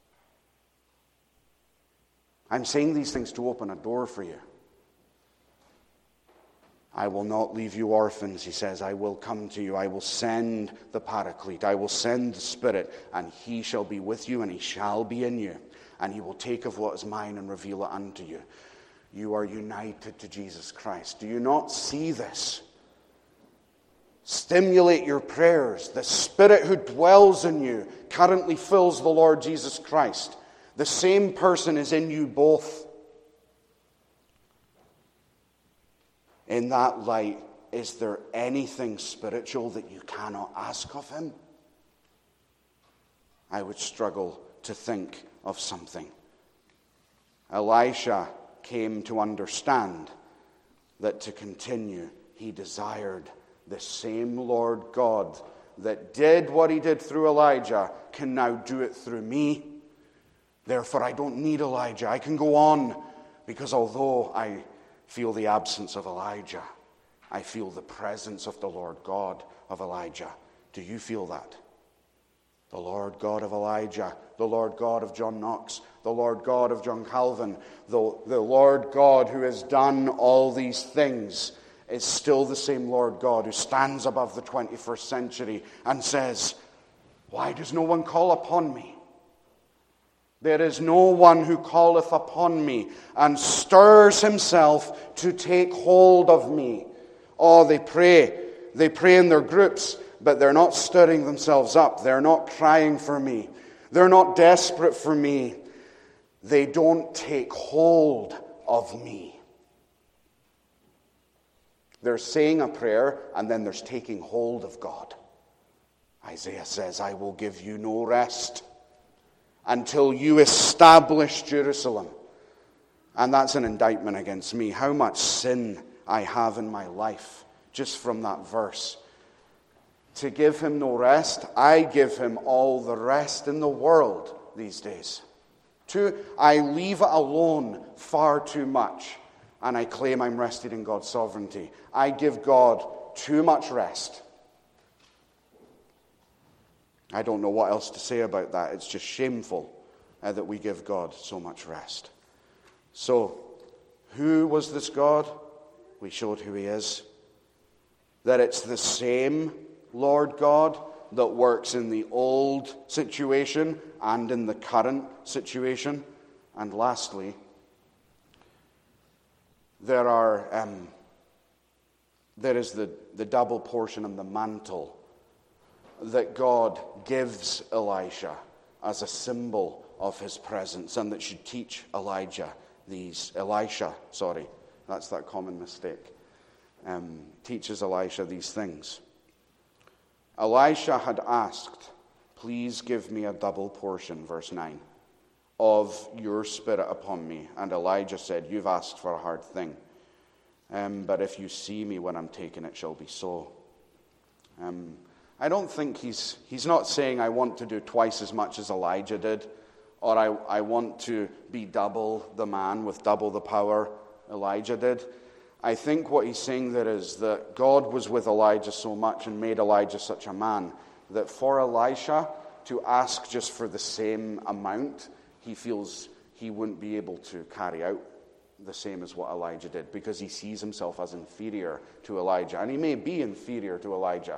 I'm saying these things to open a door for you. I will not leave you orphans, he says. I will come to you. I will send the Paraclete. I will send the Spirit, and he shall be with you, and he shall be in you. And he will take of what is mine and reveal it unto you. You are united to Jesus Christ. Do you not see this? Stimulate your prayers. The Spirit who dwells in you currently fills the Lord Jesus Christ. The same person is in you both. In that light, is there anything spiritual that you cannot ask of him? I would struggle to think of something. Elisha came to understand that to continue, he desired the same Lord God that did what he did through Elijah can now do it through me. Therefore, I don't need Elijah. I can go on, because although I feel the absence of Elijah, I feel the presence of the Lord God of Elijah. Do you feel that? The Lord God of Elijah, the Lord God of John Knox, the Lord God of John Calvin, the Lord God who has done all these things is still the same Lord God who stands above the 21st century and says, "Why does no one call upon me? There is no one who calleth upon me and stirs himself to take hold of me." Oh, they pray. They pray in their groups, but they're not stirring themselves up. They're not crying for me. They're not desperate for me. They don't take hold of me. There's saying a prayer, and then there's taking hold of God. Isaiah says, "I will give you no rest until you establish Jerusalem." And that's an indictment against me. How much sin I have in my life, just from that verse. To give him no rest, I give him all the rest in the world these days. I leave it alone far too much, and I claim I'm resting in God's sovereignty. I give God too much rest. I don't know what else to say about that. It's just shameful that we give God so much rest. So, who was this God? We showed who he is. That it's the same Lord God that works in the old situation and in the current situation. And lastly, there is the double portion of the mantle that God gives Elisha as a symbol of his presence, and that should teach Elisha, that's that common mistake, teaches Elisha these things. Elisha had asked, "Please give me a double portion," verse 9, "of your Spirit upon me." And Elijah said, "You've asked for a hard thing, but if you see me when I'm taken, it shall be so." I don't think he's not saying, "I want to do twice as much as Elijah did," or I want to be double the man with double the power Elijah did. I think what he's saying there is that God was with Elijah so much and made Elijah such a man that for Elisha to ask just for the same amount, he feels he wouldn't be able to carry out the same as what Elijah did, because he sees himself as inferior to Elijah. And he may be inferior to Elijah.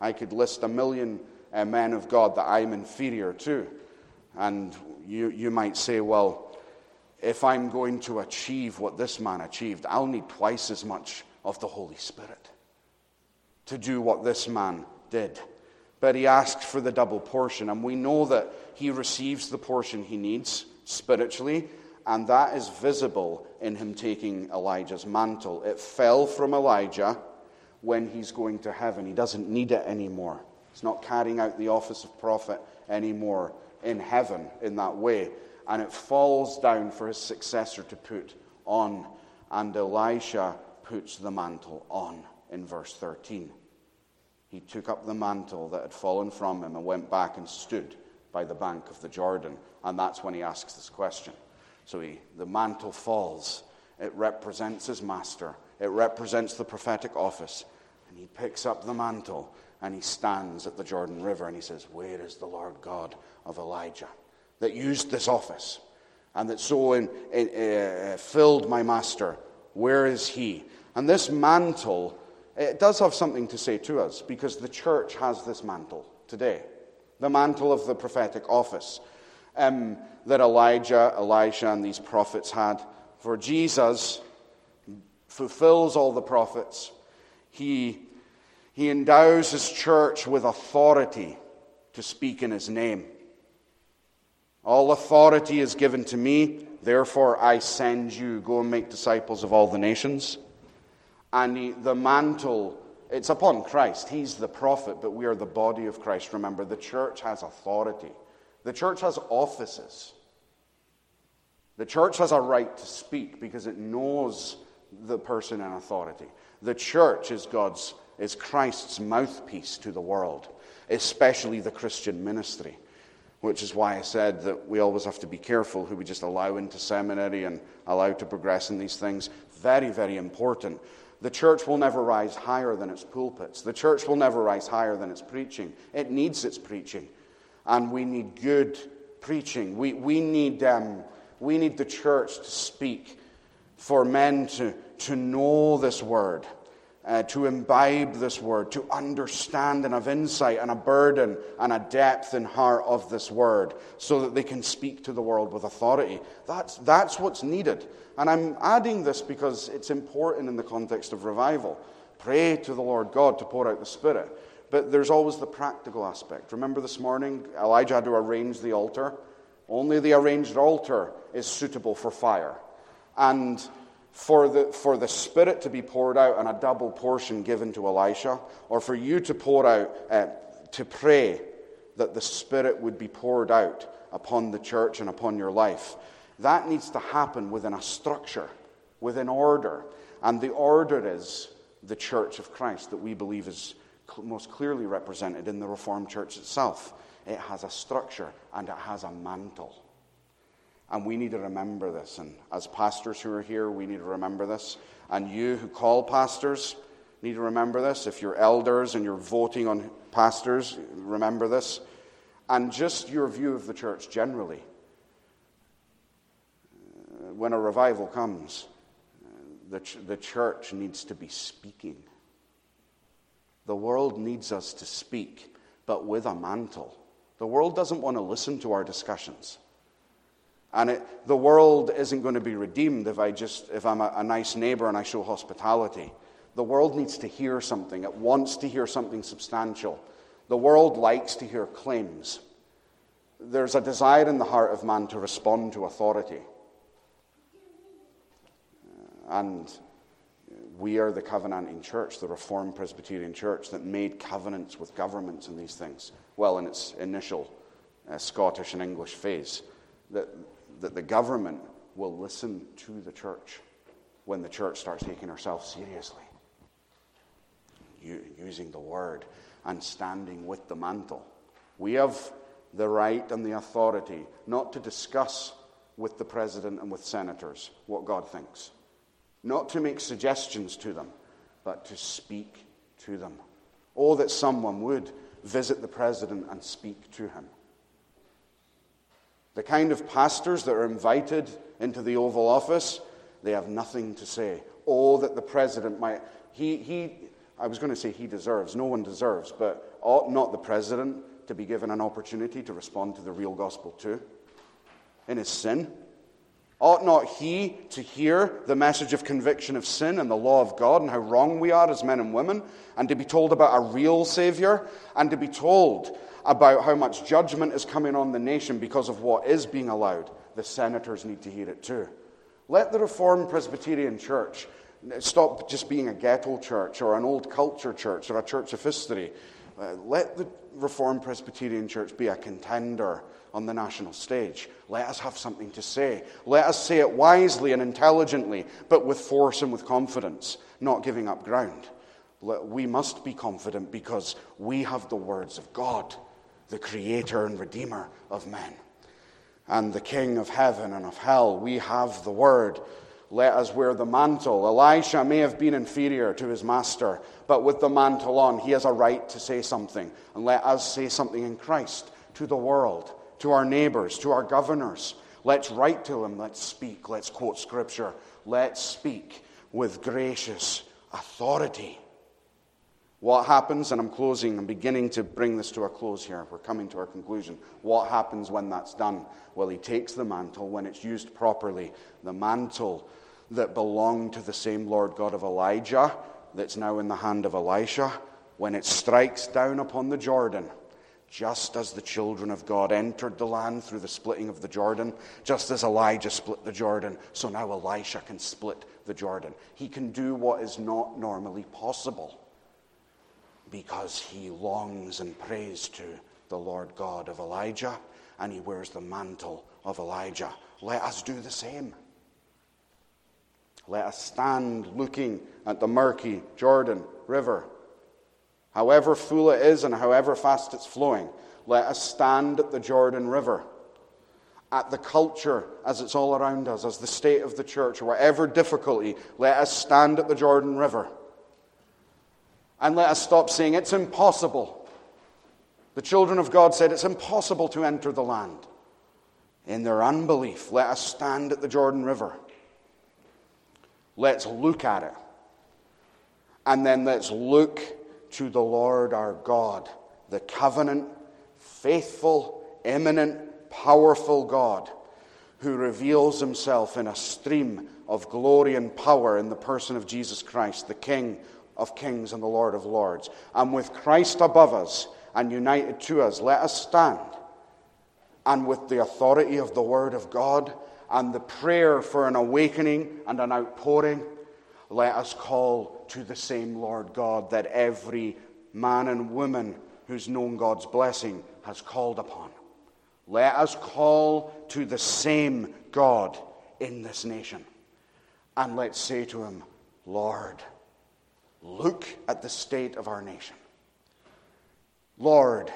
I could list 1,000,000 men of God that I'm inferior to. And you might say, well, if I'm going to achieve what this man achieved, I'll need twice as much of the Holy Spirit to do what this man did. But he asked for the double portion, and we know that he receives the portion he needs spiritually, and that is visible in him taking Elijah's mantle. It fell from Elijah when he's going to heaven. He doesn't need it anymore. He's not carrying out the office of prophet anymore in heaven in that way. And it falls down for his successor to put on. And Elisha puts the mantle on in verse 13. He took up the mantle that had fallen from him and went back and stood by the bank of the Jordan. And that's when he asks this question. So the mantle falls. It represents his master. It represents the prophetic office. And he picks up the mantle and he stands at the Jordan River and he says, "Where is the Lord God of Elijah that used this office and that so filled my master? Where is he?" And this mantle, it does have something to say to us, because the church has this mantle today. The mantle of the prophetic office that Elijah, Elisha, and these prophets had. For Jesus fulfills all the prophets. He endows his church with authority to speak in his name. All authority is given to me, therefore I send you. Go and make disciples of all the nations. And the mantle, it's upon Christ. He's the prophet, but we are the body of Christ. Remember, the church has authority. The church has offices. The church has a right to speak because it knows the person in authority. The church is Christ's mouthpiece to the world, especially the Christian ministry, which is why I said that we always have to be careful who we just allow into seminary and allow to progress in these things. Very, very important. The church will never rise higher than its pulpits. The church will never rise higher than its preaching. It needs its preaching. And we need good preaching. We need the church to speak, for men to know this word, to imbibe this word, to understand and have insight and a burden and a depth and heart of this word, so that they can speak to the world with authority. That's what's needed. And I'm adding this because it's important in the context of revival. Pray to the Lord God to pour out the Spirit. But there's always the practical aspect. Remember this morning, Elijah had to arrange the altar. Only the arranged altar is suitable for fire. And for the Spirit to be poured out and a double portion given to Elisha, or for you to pour out, to pray that the Spirit would be poured out upon the church and upon your life, that needs to happen within a structure, within order. And the order is the church of Christ that we believe is most clearly represented in the Reformed Church itself. It has a structure and it has a mantle. And we need to remember this. And as pastors who are here, we need to remember this. And you who call pastors need to remember this. If you're elders and you're voting on pastors, remember this. And just your view of the church generally. When a revival comes, the church needs to be speaking. The world needs us to speak, but with a mantle. The world doesn't want to listen to our discussions. And the world isn't going to be redeemed if I'm a nice neighbor and I show hospitality. The world needs to hear something. It wants to hear something substantial. The world likes to hear claims. There's a desire in the heart of man to respond to authority. And we are the covenanting church, the Reformed Presbyterian Church, that made covenants with governments and these things. Well, in its initial Scottish and English phase, that the government will listen to the church when the church starts taking herself seriously, using the word and standing with the mantle. We have the right and the authority not to discuss with the president and with senators what God thinks. Not to make suggestions to them, but to speak to them. Oh, that someone would visit the president and speak to him. The kind of pastors that are invited into the Oval Office, they have nothing to say. Oh, that the president might... I was going to say he deserves, no one deserves, but ought not the president to be given an opportunity to respond to the real gospel too? In his sin? Ought not he to hear the message of conviction of sin and the law of God and how wrong we are as men and women, and to be told about a real Savior, and to be told about how much judgment is coming on the nation because of what is being allowed? The senators need to hear it too. Let the Reformed Presbyterian Church stop just being a ghetto church or an old culture church or a church of history. Let the Reformed Presbyterian Church be a contender on the national stage. Let us have something to say. Let us say it wisely and intelligently, but with force and with confidence, not giving up ground. We must be confident because we have the words of God, the Creator and Redeemer of men, and the King of heaven and of hell. We have the Word. Let us wear the mantle. Elisha may have been inferior to his master, but with the mantle on, he has a right to say something. And let us say something in Christ to the world, to our neighbors, to our governors. Let's write to them. Let's speak. Let's quote Scripture. Let's speak with gracious authority. What happens, and I'm closing, I'm beginning to bring this to a close here. We're coming to our conclusion. What happens when that's done? Well, he takes the mantle when it's used properly. The mantle that belonged to the same Lord God of Elijah, that's now in the hand of Elisha, when it strikes down upon the Jordan, just as the children of God entered the land through the splitting of the Jordan, just as Elijah split the Jordan, so now Elisha can split the Jordan. He can do what is not normally possible because he longs and prays to the Lord God of Elijah, and he wears the mantle of Elijah. Let us do the same. Let us stand looking at the murky Jordan River. However full it is and however fast it's flowing, let us stand at the Jordan River, at the culture as it's all around us, as the state of the church, or whatever difficulty, let us stand at the Jordan River. And let us stop saying, it's impossible. The children of God said, it's impossible to enter the land. In their unbelief, let us stand at the Jordan River. Let's look at it. And then let's look to the Lord our God, the covenant, faithful, immanent, powerful God, who reveals himself in a stream of glory and power in the person of Jesus Christ, the King of kings and the Lord of lords. And with Christ above us and united to us, let us stand. And with the authority of the Word of God and the prayer for an awakening and an outpouring, let us call to the same Lord God that every man and woman who's known God's blessing has called upon. Let us call to the same God in this nation. And let's say to him, Lord, look at the state of our nation. Lord,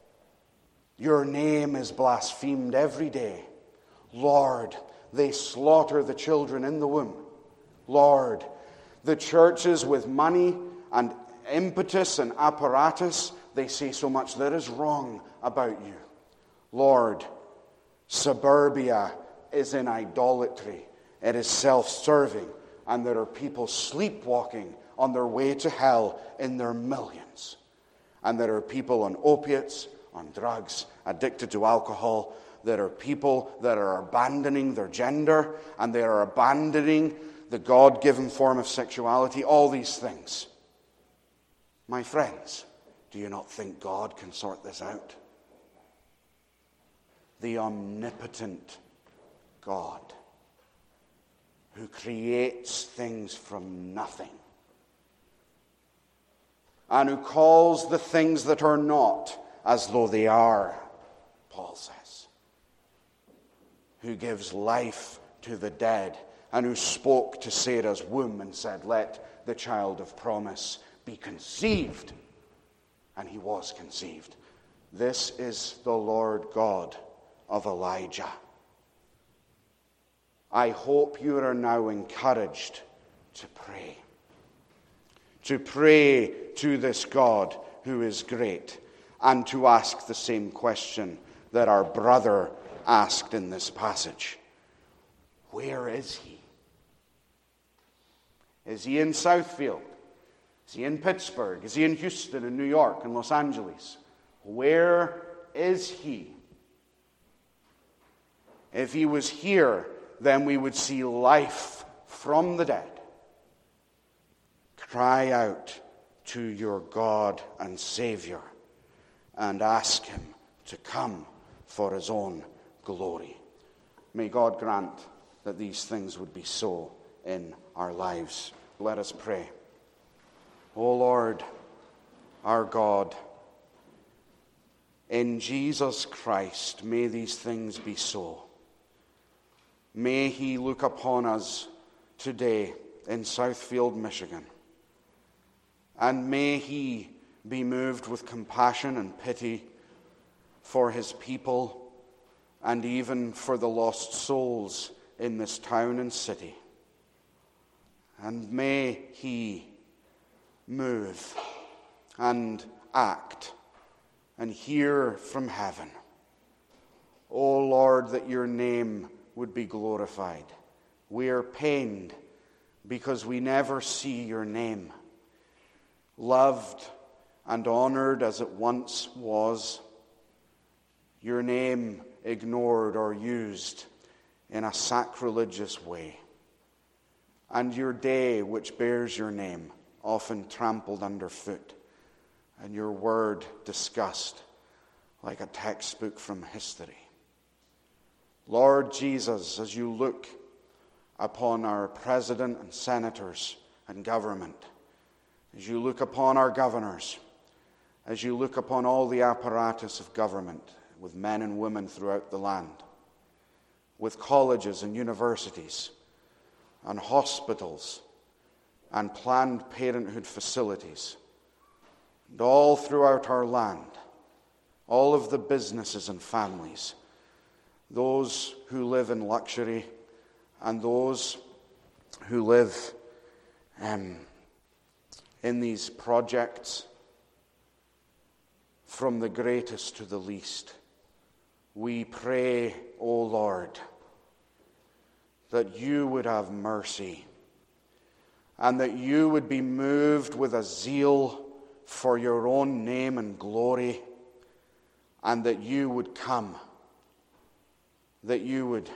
your name is blasphemed every day. Lord, they slaughter the children in the womb. Lord, the churches with money and impetus and apparatus, they say so much that is wrong about you. Lord, suburbia is in idolatry. It is self-serving, and there are people sleepwalking on their way to hell in their millions. And there are people on opiates, on drugs, addicted to alcohol. There are people that are abandoning their gender, and they are abandoning the God-given form of sexuality, all these things. My friends, do you not think God can sort this out? The omnipotent God who creates things from nothing and who calls the things that are not as though they are, Paul says, who gives life to the dead, and who spoke to Sarah's womb and said, let the child of promise be conceived. And he was conceived. This is the Lord God of Elijah. I hope you are now encouraged to pray. To pray to this God who is great, and to ask the same question that our brother asked in this passage. Where is he? Is he in Southfield, Is he in Pittsburgh? Is he in Houston and New York and Los Angeles? Where is he? If he was here, then we would see life from the dead. Cry out to your God and Savior and ask him to come for his own glory. May God grant that these things would be so in our lives. Let us pray. O Lord, our God, in Jesus Christ, may these things be so. May he look upon us today in Southfield, Michigan, and may he be moved with compassion and pity for his people and even for the lost souls in this town and city. And may he move and act and hear from heaven. O Lord, that your name would be glorified. We are pained because we never see your name loved and honored as it once was, your name ignored or used in a sacrilegious way, and your day which bears your name often trampled underfoot, and your word discussed like a textbook from history. Lord Jesus, as you look upon our president and senators and government, as you look upon our governors, as you look upon all the apparatus of government with men and women throughout the land, with colleges and universities and hospitals and Planned Parenthood facilities, and all throughout our land, all of the businesses and families, those who live in luxury and those who live in these projects, from the greatest to the least. We pray, O Lord, that you would have mercy and that you would be moved with a zeal for your own name and glory, and that you would come, that you would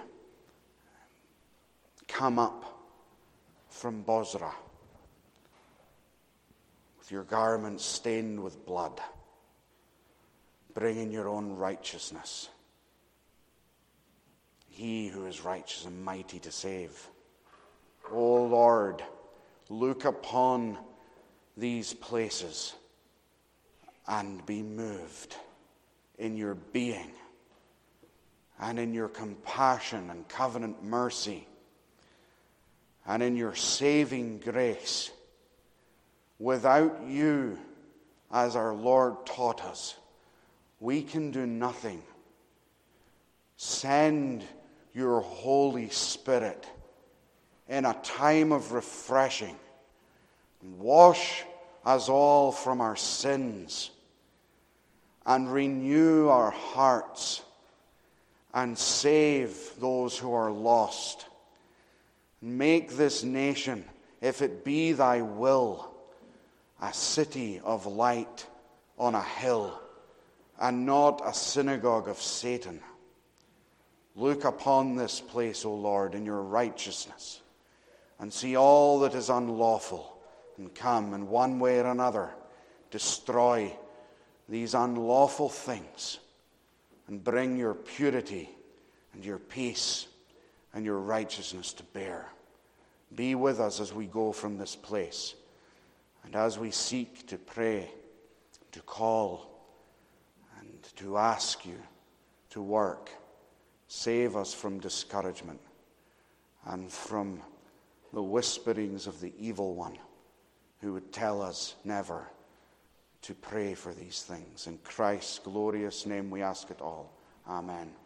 come up from Bozrah with your garments stained with blood, bringing your own righteousness. He who is righteous and mighty to save. O Lord, look upon these places and be moved in your being and in your compassion and covenant mercy and in your saving grace. Without you, as our Lord taught us, we can do nothing. Send your Holy Spirit in a time of refreshing. Wash us all from our sins and renew our hearts and save those who are lost. Make this nation, if it be thy will, a city of light on a hill and not a synagogue of Satan. Look upon this place, O Lord, in your righteousness, and see all that is unlawful, and come in one way or another destroy these unlawful things and bring your purity and your peace and your righteousness to bear. Be with us as we go from this place and as we seek to pray, to call, and to ask you to work. Save us from discouragement and from the whisperings of the evil one who would tell us never to pray for these things. In Christ's glorious name we ask it all. Amen.